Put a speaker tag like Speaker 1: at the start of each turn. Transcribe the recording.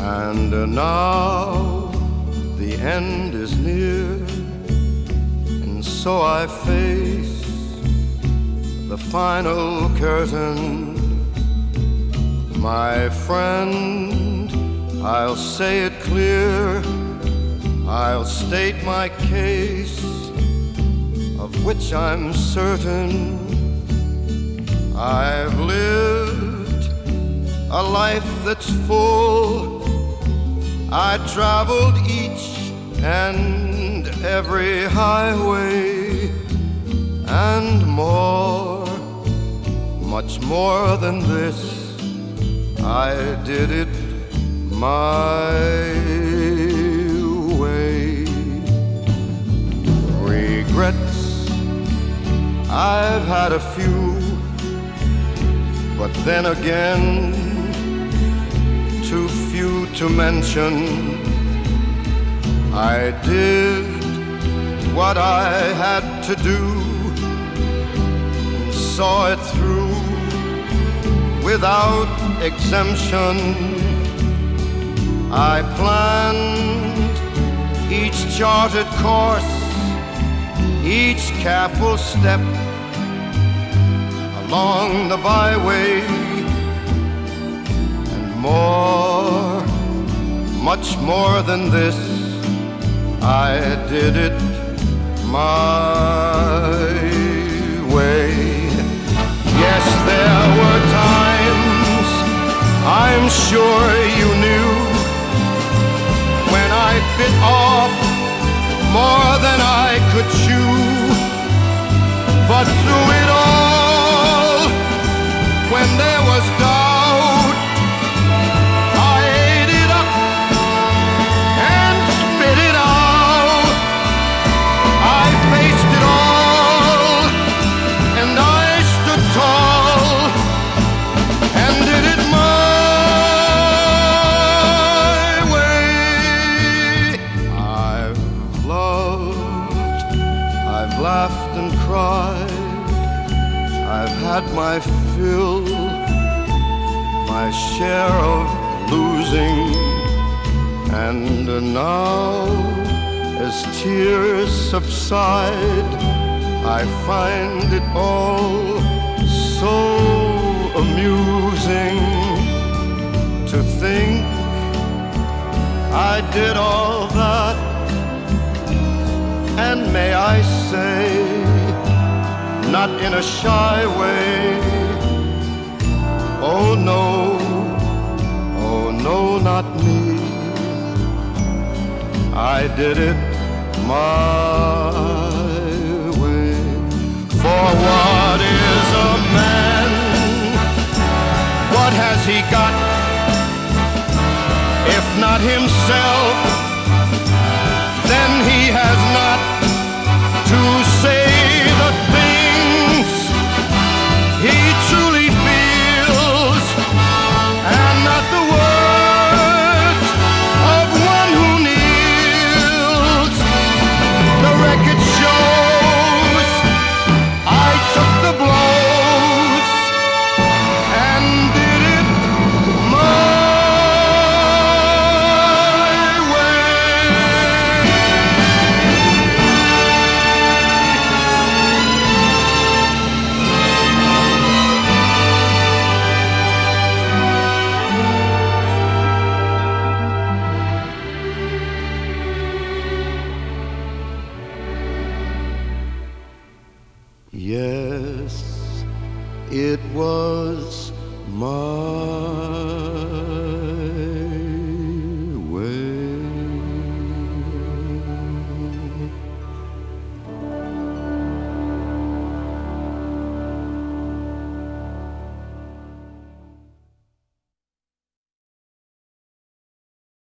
Speaker 1: And now the end is near, and so I face the final curtain. My friend, I'll say it clear, I'll state my case, of which I'm certain. I've lived a life that's full. I traveled each and every highway, and more, much more than this, I did it my way. Regrets, I've had a few, but then again, too few to mention. I did what I had to do, and saw it through without exemption. I planned each charted course, each careful step along the byway, and more, much more than this, I did it my way. Yes, there were times, I'm sure you knew, when I bit off more than I could chew. But through it all, when there was doubt, I ate it up and spit it out. I faced it all, and I stood tall, and did it my way. I've loved, I've laughed and cried, I've had my fill, my share of losing, and now, as tears subside, I find it all so amusing to think I did all that, and may I say, not in a shy way, oh no, not me. I did it my way. For what is a man? What has he got, if not himself? Then he has not to say the things he truly feels, and not the words of one who kneels. The record shows I took the blows and did it my Yes, it was my